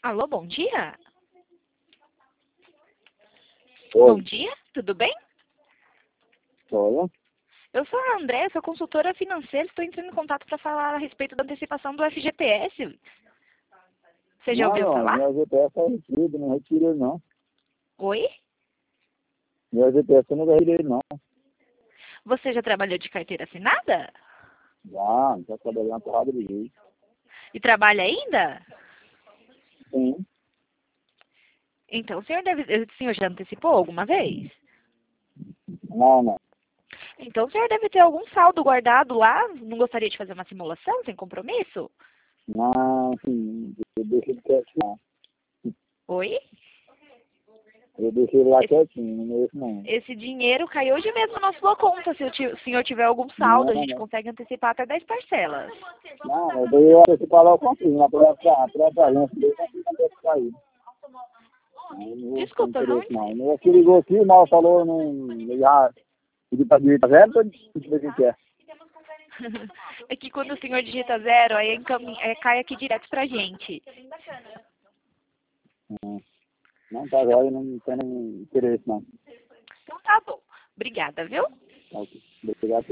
Alô, bom dia? Oi, Bom dia, tudo bem? sou Eu sou a André, sou consultora financeira, estou entrando em contato para falar a respeito da antecipação do FGTS. Você já ouviu Não, falar? meu GPS é retido, não retiro ele não. Oi? Meu GPS eu não retirei ele não. Você já trabalhou de carteira assinada? Já trabalhei na porrada de jeito. E trabalha ainda? Sim. Então o senhor já antecipou alguma vez? Não. Então o senhor deve ter algum saldo guardado lá. Não gostaria de fazer uma simulação sem compromisso? Não, sim. Eu deixei ele quietinho. Oi? Eu deixei ele lá Esse, quietinho, não mereço não. esse dinheiro cai hoje mesmo na sua conta. Se o senhor tiver algum saldo, a gente Não, consegue antecipar até 10 parcelas. não, eu dei hora de falar, eu consigo. Na própria agência dele, eu consigo antecipar ele. Eu não vou ter Desculpa, eu não interesse não. O meu filho ligou aqui, mal falou, não, já pedi pra direita zero, pra ver quem que é. É que quando o senhor digita zero, aí cai aqui direto pra gente. Não, tá agora, não tenho interesse não. Então tá bom. Obrigada, viu? Tá, ok. Obrigado.